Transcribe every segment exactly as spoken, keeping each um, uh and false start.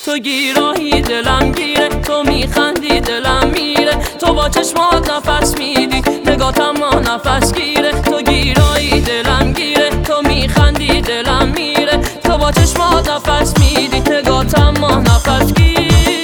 تو گیرایی دلم گیره، تو میخندی دلم میره، تو با چشمات نفس میدی نگاتم ما نفس گیره. تو گیرایی دلم گیره، تو میخندی دلم میره، تو با چشمات نفس میدی نگاتم ما نفس گیره.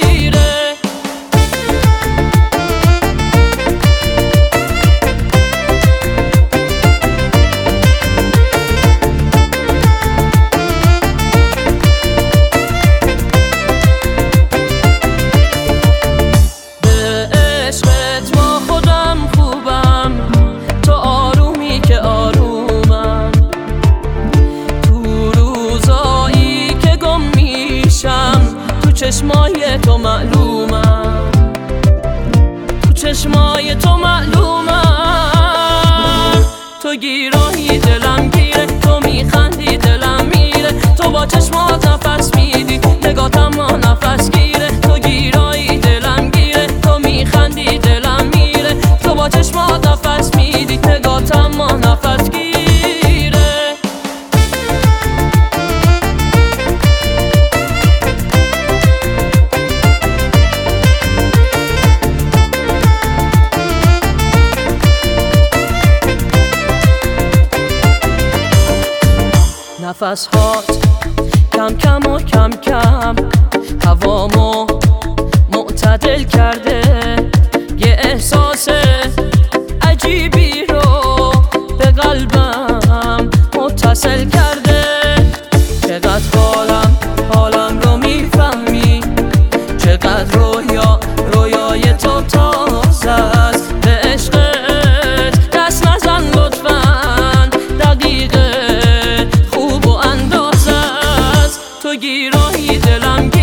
چشمای تو معلومم، تو چشمای تو معلومم. تو گیرایی دلم گیره، تو میخندی دلم میره، تو با چشمات نفس میدی نگاتم ما نفس گیره. تو گیرایی دلم گیره، تو میخندی دلم میره، تو با چشمات نفس میدی نگاتم ما نفس گیره. نفس هات کم کم و کم کم هوامو معتدل کرده، یه احساس عجیبی رو به قلبم متصل کرده. چقدر حالم حالم رو میفهمی، چقدر رویا رویای تو تازه است. به عشقت دست نزن لطفاً، دقیقه تو گیرایی دلم